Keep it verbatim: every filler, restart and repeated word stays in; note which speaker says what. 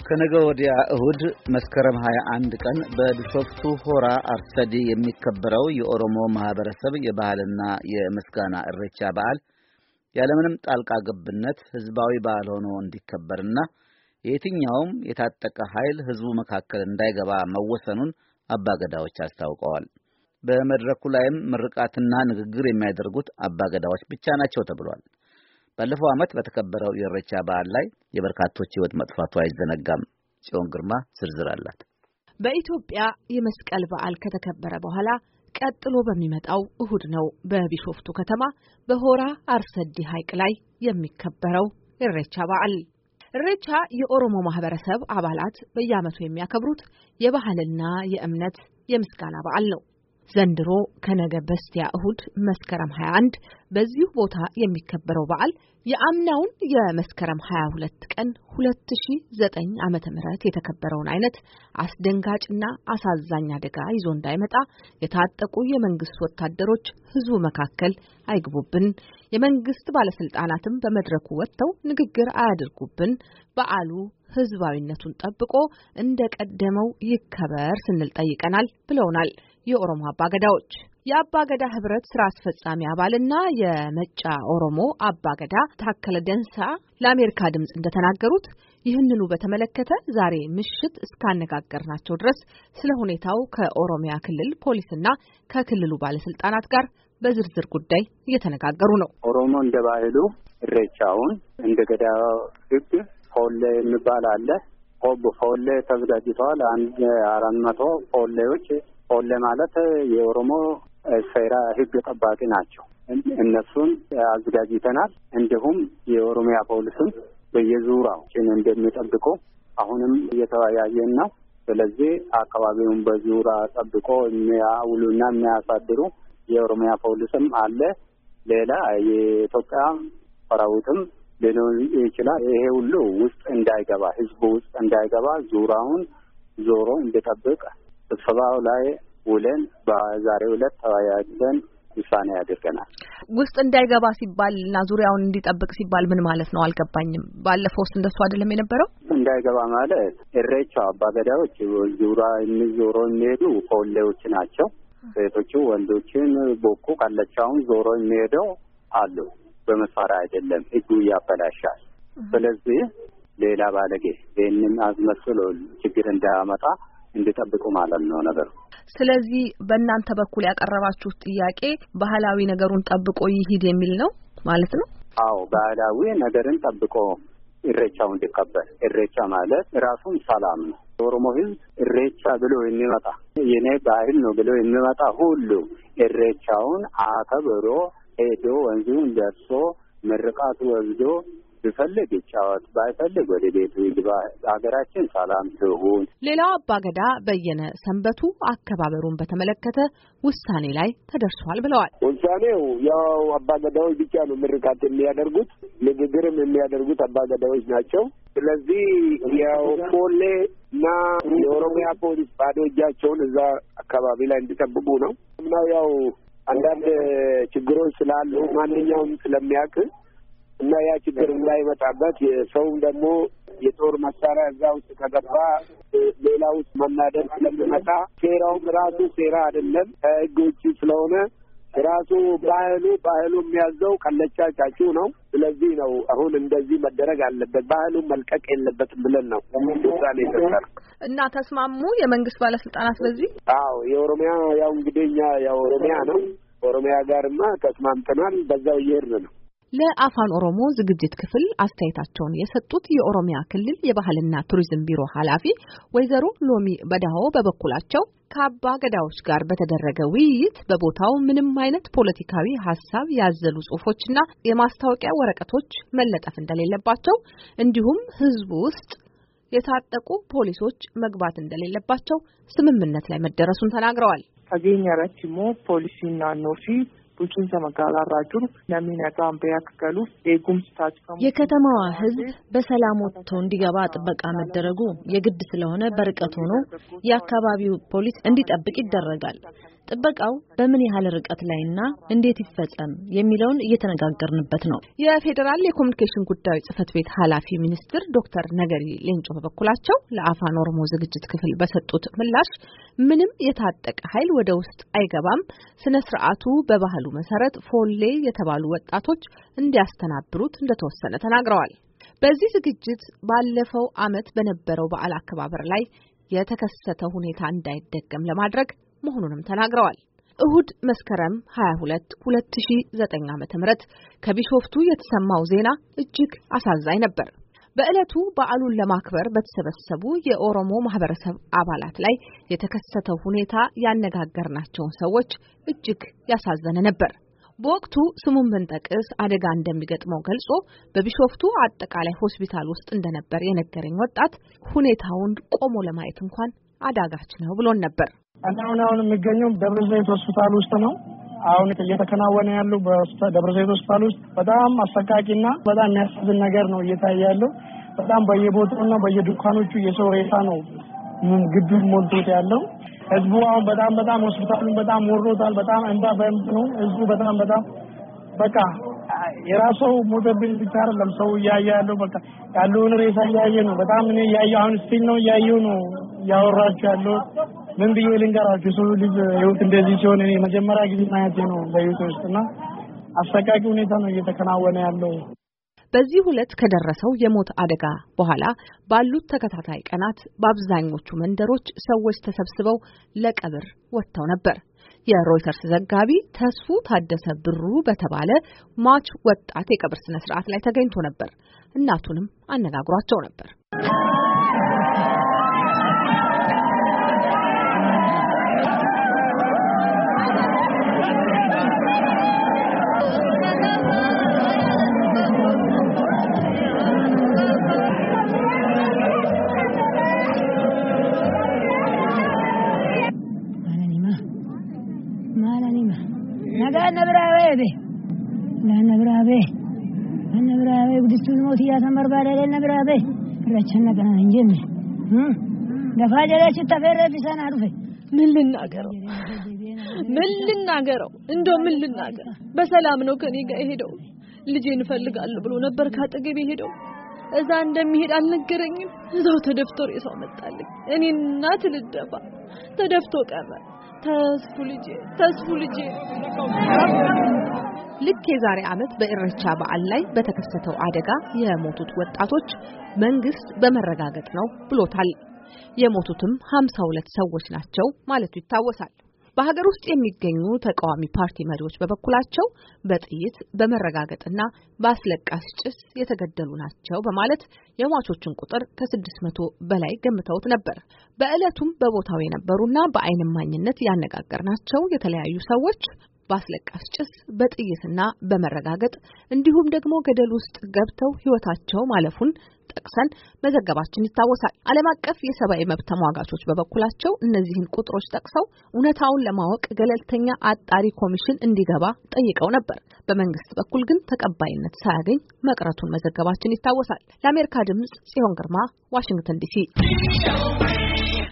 Speaker 1: ከነገ ወዲያ እሁድ መስከረም ሃያ አንድ ቀን በቢሾፍቱ ሆራ አርሰዲ የሚከበረው የኦሮሞ ማህበረሰብ የባህልና የምስጋና እሬቻ በዓል ያለምንም ጣልቃ ገብነት ህዝባዊ በዓል ሆኖ እንዲከበርና የትኛውም የታጠቀ ኃይል ህዝቡ መካከል እንዳይገባ መወሰኑን አባገዳዎች አስታውቀዋል። በመድረኩ ላይም ምርቃትና ንግግር የሚያደርጉት አባገዳዎች ብቻ ናቸው ተብሏል። ባለፈው ዓመት በተከበረው የኢሬቻ በዓል ላይ የበርካቶች ህይወት መጥፋቱ አይዘነጋም። ጽዮን ግርማ ዝርዝር አላት።
Speaker 2: በኢትዮጵያ የመስቀል በዓል ከተከበረ በኋላ ቀጥሎ በሚመጣው እሁድ ነው በቢሾፍቱ ከተማ በሆራ አርሰዲ ሐይቅ ላይ የሚከበረው ኢሬቻ በዓል። ኢሬቻ የኦሮሞ ማህበረሰብ አባላት በየዓመቱ የሚያከብሩት የባህልና የእምነት የምስጋና በዓል ነው። ዘንድሮ ከነገ በስቲያ እሁድ መስከረም ሃያ አንድ በዚሁ ቦታ የሚከበረው በዓል የአምናውን የመስከረም ሃያ ሁለት ቀን ሁለት ሺህ ዘጠኝ ዓመተ ምህረት የተከበረውን አይነት አስደንጋጭና አሳዛኝ አደጋ ይዞ እንዳይመጣ የታጠቁ የመንግስት ወታደሮች ህዝቡ መካከል አይግቡብን፣ የመንግስት ባለስልጣናትም በመድረኩ ወጥተው ንግግር አያድርጉብን፣ በዓሉ ህዝባዊነቱን ጠብቆ እንደቀደመው ይከበር ስንል ጠይቀናል ብለውናል የኦሮሞ አባገዳዎች። የአባገዳ ህብረት ስራ አስፈጻሚ አባልና የመጫ ኦሮሞ አባገዳ ታከለ ደንሳ ለአሜሪካ ድምጽ እንደተናገሩት ይህንኑ በተመለከተ ዛሬ ምሽት እስካነጋገርናቸው ድረስ ስለ ሁኔታው ከኦሮሚያ ክልል ፖሊስና ከክልሉ ባለስልጣናት ጋር በዝርዝር ጉዳይ እየተነጋገሩ ነው።
Speaker 3: ኦሮሞ እንደ ባህሉ ኢሬቻውን እንደ ገዳ ህግ ፎሌ የሚባል አለ። ሆብ ፎሌ ተዘጋጅተዋል። አንድ አራት መቶ ፎሌዎች ፎሌ ማለት የኦሮሞ ሴራ ህግ ጠባቂ ናቸው። እነሱን አዘጋጅተናል። እንዲሁም የኦሮሚያ ፖሊስም በየዙራው ጭን እንደሚጠብቁ አሁንም እየተወያየን ነው። ስለዚህ አካባቢውን በዙራ ጠብቆ የሚያውሉና የሚያሳድሩ የኦሮሚያ ፖሊስም አለ። ሌላ የኢትዮጵያ ሰራዊትም ሊኖር ይችላል። ይሄ ሁሉ ውስጥ እንዳይገባ ህዝቡ ውስጥ እንዳይገባ ዙራውን ዞሮ እንዲጠብቅ ስብሰባው ላይ ውለን በዛሬው ዕለት ተወያይተን ውሳኔ ያደርገናል።
Speaker 2: ውስጥ እንዳይገባ ሲባል እና ዙሪያውን እንዲጠብቅ ሲባል ምን ማለት ነው? አልገባኝም። ባለፈውስ እንደሱ አይደለም የነበረው?
Speaker 3: እንዳይገባ ማለት ኢሬቻ አባገዳዎች ዙራ የሚዞሮ የሚሄዱ ፎሌዎች ናቸው። ሴቶቹ ወንዶችን ቦኩ ካለቻውን ዞሮ የሚሄደው አሉ። በመሳሪያ አይደለም፣ ህጉ ያበላሻል። ስለዚህ ሌላ ባለጌ ይህንን አስመስሎ ችግር እንዳያመጣ እንዲጠብቁ ማለት ነው ነገሩ።
Speaker 2: ስለዚህ በእናንተ በኩል ያቀረባችሁት ጥያቄ ባህላዊ ነገሩን ጠብቆ ይሂድ የሚል ነው ማለት ነው?
Speaker 3: አዎ፣ ባህላዊ ነገርን ጠብቆ ኢሬቻው እንዲከበር። ኢሬቻ ማለት ራሱን ሰላም ነው። ኦሮሞ ህዝብ ኢሬቻ ብሎ የሚመጣ የኔ ባህል ነው ብሎ የሚመጣ ሁሉ ኢሬቻውን አከብሮ ሄዶ ወንዙን ደርሶ ምርቃቱ ወስዶ ቢፈልግ ይጫወት፣ ባይፈልግ ወደ ቤቱ ይግባ። ሀገራችን ሰላም ትሁን።
Speaker 2: ሌላው አባገዳ በየነ ሰንበቱ አከባበሩን በተመለከተ ውሳኔ ላይ ተደርሷል ብለዋል።
Speaker 4: ውሳኔው ያው አባገዳዎች ብቻ ነው ምርቃት የሚያደርጉት፣ ንግግርም የሚያደርጉት አባገዳዎች ናቸው። ስለዚህ ያው ፖሌ እና የኦሮሚያ ፖሊስ ባዶ እጃቸውን እዛ አካባቢ ላይ እንዲጠብቁ ነው እና ያው አንዳንድ ችግሮች ስላሉ ማንኛውም ስለሚያውቅ እና ያ ችግር እንዳይመጣበት ሰውም ደግሞ የጦር መሳሪያ እዛ ውስጥ ከገባ ሌላ ውስጥ መናደድ ስለሚመጣ ሴራውም ራሱ ሴራ አይደለም፣ ህግ ውጪ ስለሆነ ራሱ ባህሉ ባህሉ የሚያዘው ቀለቻ ጫጩ ነው። ስለዚህ ነው አሁን እንደዚህ መደረግ አለበት፣ ባህሉን መልቀቅ የለበትም ብለን ነው ውሳኔ የተሰራ
Speaker 2: እና ተስማሙ የመንግስት ባለስልጣናት በዚህ።
Speaker 4: አዎ የኦሮሚያ ያው እንግዲህ እኛ ያው ኦሮሚያ ነው ኦሮሚያ ጋርማ ተስማምተናል፣ በዛው እየሄድን ነው።
Speaker 2: ለአፋን ኦሮሞ ዝግጅት ክፍል አስተያየታቸውን የሰጡት የኦሮሚያ ክልል የባህልና ቱሪዝም ቢሮ ኃላፊ ወይዘሮ ሎሚ በዳሆ በበኩላቸው ከአባ ገዳዎች ጋር በተደረገ ውይይት በቦታው ምንም አይነት ፖለቲካዊ ሀሳብ ያዘሉ ጽሁፎችና የማስታወቂያ ወረቀቶች መለጠፍ እንደሌለባቸው እንዲሁም ህዝቡ ውስጥ የታጠቁ ፖሊሶች መግባት እንደሌለባቸው ስምምነት ላይ መደረሱን ተናግረዋል።
Speaker 5: አገኛ ረችሞ ፖሊሲና ኖፊ ቡቹን ተመጋጋራጁ ለሚነጋም በያከሉ የጉምስ ታጭቀሙ
Speaker 6: የከተማዋ ህዝብ በሰላም ወጥቶ እንዲገባ ጥበቃ መደረጉ የግድ ስለሆነ በርቀት ሆኖ የአካባቢው ፖሊስ እንዲጠብቅ ይደረጋል። ጥበቃው በምን ያህል ርቀት ላይና እንዴት ይፈጸም የሚለውን እየተነጋገርንበት ነው።
Speaker 2: የፌዴራል የኮሙኒኬሽን ጉዳዮች ጽህፈት ቤት ኃላፊ ሚኒስትር ዶክተር ነገሪ ሌንጮ በበኩላቸው ለአፋን ኦሮሞ ዝግጅት ክፍል በሰጡት ምላሽ ምንም የታጠቀ ኃይል ወደ ውስጥ አይገባም፣ ስነ ስርዓቱ በባህሉ መሰረት ፎሌ የተባሉ ወጣቶች እንዲያስተናብሩት እንደተወሰነ ተናግረዋል። በዚህ ዝግጅት ባለፈው ዓመት በነበረው በዓል አከባበር ላይ የተከሰተ ሁኔታ እንዳይደገም ለማድረግ መሆኑንም ተናግረዋል። እሁድ መስከረም ሃያ ሁለት ሁለት ሺህ ዘጠኝ ዓመተ ምህረት ከቢሾፍቱ የተሰማው ዜና እጅግ አሳዛኝ ነበር። በእለቱ በዓሉን ለማክበር በተሰበሰቡ የኦሮሞ ማህበረሰብ አባላት ላይ የተከሰተው ሁኔታ ያነጋገርናቸውን ሰዎች እጅግ ያሳዘነ ነበር። በወቅቱ ስሙን ብንጠቅስ አደጋ እንደሚገጥመው ገልጾ በቢሾፍቱ አጠቃላይ ሆስፒታል ውስጥ እንደነበር የነገረኝ ወጣት ሁኔታውን ቆሞ ለማየት እንኳን አዳጋች ነው ብሎን ነበር።
Speaker 7: አሁን አሁን የሚገኘው ደብረ ዘይት ሆስፒታል ውስጥ ነው። አሁን እየተከናወነ ያለው በደብረ ዘይት ሆስፒታል ውስጥ በጣም አሰቃቂና በጣም የሚያሳዝን ነገር ነው እየታየ ያለው። በጣም በየቦታውና በየዱካኖቹ የሰው ሬሳ ነው ግቢው ሞልቶት ያለው። ህዝቡ አሁን በጣም በጣም ሆስፒታሉን በጣም ወሮታል። በጣም እንባ በእንባ ነው ህዝቡ በጣም በጣም በቃ የራሱ ሞተብን ብቻ አይደለም ሰው እያየ ያለው በቃ ያለውን ሬሳ እያየ ነው። በጣም እኔ እያየሁ አሁን ስቲል ነው እያየሁ ነው ያወራችሁ ያለው። ምን ብዬ ልንገራችሁ? ሰው ልጅ ህይወት እንደዚህ ሲሆን እኔ መጀመሪያ ጊዜ ማየቴ ነው በህይወት ውስጥና አሰቃቂ ሁኔታ ነው እየተከናወነ ያለው።
Speaker 2: በዚህ ሁለት ከደረሰው የሞት አደጋ በኋላ ባሉት ተከታታይ ቀናት በአብዛኞቹ መንደሮች ሰዎች ተሰብስበው ለቀብር ወጥተው ነበር። የሮይተርስ ዘጋቢ ተስፉ ታደሰ ብሩ በተባለ ሟች ወጣት የቀብር ስነ ስርዓት ላይ ተገኝቶ ነበር። እናቱንም አነጋግሯቸው ነበር።
Speaker 8: ነብራቤ ለነብራቤ ለነብራቤ ጉድቱን ሞት ያተመር ባለ ነብራቤ ረቸና ገና እንጀም ደፋጀለች ተፈረ ቢሰና አርፈ
Speaker 9: ምን ልናገረው ምን ልናገረው እንደው ምን ልናገር? በሰላም ነው ከኔ ጋር ሄደው ልጄን እፈልጋለሁ ብሎ ነበር ካጠገቤ ሄደው እዛ እንደሚሄድ አልነገረኝም። እዛው ተደፍቶ ሬሳው መጣልኝ። እኔ እናት ልደፋ ተደፍቶ ቀረ። ተስፉ ልጄ ተስፉ ልጄ።
Speaker 2: ልክ የዛሬ ዓመት በኢሬቻ በዓል ላይ በተከሰተው አደጋ የሞቱት ወጣቶች መንግስት በመረጋገጥ ነው ብሎታል። የሞቱትም ሃምሳ ሁለት ሰዎች ናቸው ማለቱ ይታወሳል። በሀገር ውስጥ የሚገኙ ተቃዋሚ ፓርቲ መሪዎች በበኩላቸው በጥይት በመረጋገጥና በአስለቃሽ ጭስ የተገደሉ ናቸው በማለት የሟቾችን ቁጥር ከስድስት መቶ በላይ ገምተውት ነበር። በእለቱም በቦታው የነበሩና በዓይን እማኝነት ያነጋገርናቸው የተለያዩ ሰዎች በአስለቃሽ ጭስ በጥይትና በመረጋገጥ እንዲሁም ደግሞ ገደል ውስጥ ገብተው ህይወታቸው ማለፉን ጠቅሰን መዘገባችን ይታወሳል። ዓለም አቀፍ የሰብአዊ መብት ተሟጋቾች በበኩላቸው እነዚህን ቁጥሮች ጠቅሰው እውነታውን ለማወቅ ገለልተኛ አጣሪ ኮሚሽን እንዲገባ ጠይቀው ነበር። በመንግስት በኩል ግን ተቀባይነት ሳያገኝ መቅረቱን መዘገባችን ይታወሳል። ለአሜሪካ ድምጽ ጽዮን ግርማ፣ ዋሽንግተን ዲሲ።